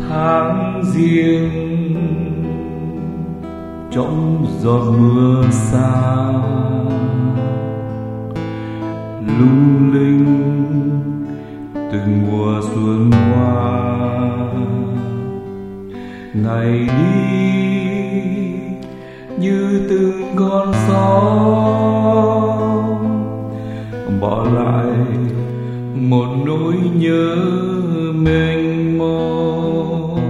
tháng riêng trong giọt mưa xa lung linh từng mùa xuân qua. Ngày đi như từng con sóng bỏ lại một nỗi nhớ mênh mông.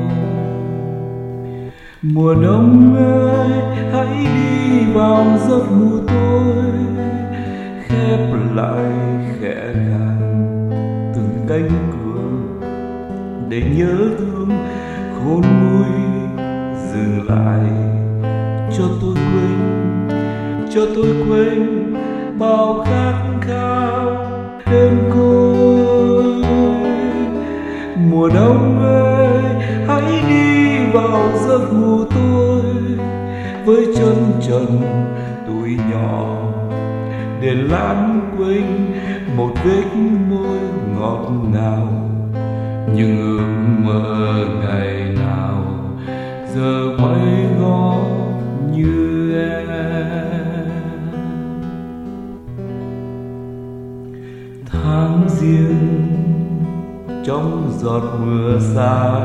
Mùa đông ơi hãy đi vào giấc ngủ tôi, khép lại khẽ gạt từng cánh cửa để nhớ thương khôn nguôi. Dừng lại cho tôi quên bao khát khao đơn côi. Mùa đông ơi hãy đi vào giấc ngủ tôi, với chân trần tuổi nhỏ để lãng quên một vết môi ngọt ngào. Nhưng ước mơ ngày nào giờ quay gót như em. Tháng riêng trong giọt mưa xa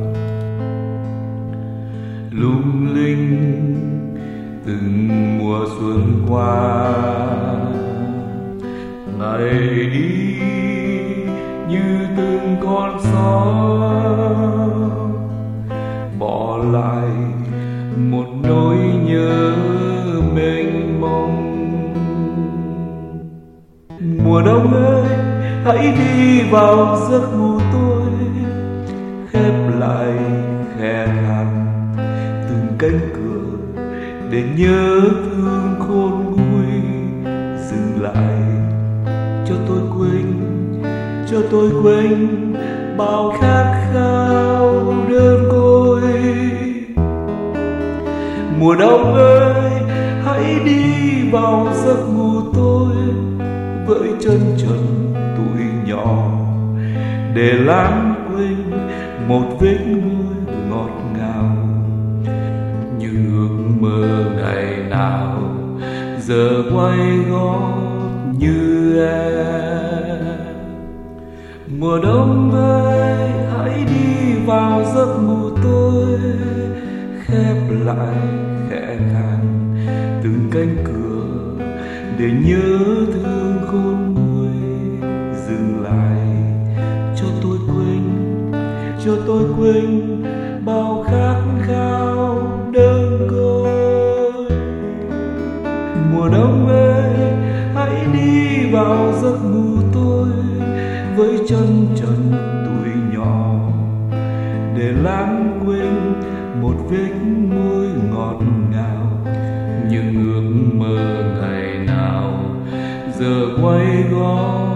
lung linh từng mùa xuân qua. Ngày đi như từng con sóng bỏ lại một nỗi nhớ mênh mông. Mùa đông ơi hãy đi vào giấc ngủ tôi, khép lại khe hằn từng cánh cửa để nhớ thương khôn nguôi. Dừng lại cho tôi quên bao khát khao đơn côi. Mùa đông ơi hãy đi vào giấc ngủ tôi, với chân trần tuổi nhỏ để lãng quên một vết môi ngọt ngào. Nhưng ước mơ ngày nào giờ quay gót như em. Mùa đông ơi hãy đi vào giấc ngủ tôi, khép lại khẽ khàng từng cánh cửa để nhớ thương khôn nguôi. Dừng lại cho tôi quên bao khát khao đơn côi. Mùa đông ơi hãy đi vào giấc ngủ tôi, với chân trần tuổi nhỏ để lãng quên một vết môi ngọt ngào. Nhưng ước mơ ngày nào giờ quay gót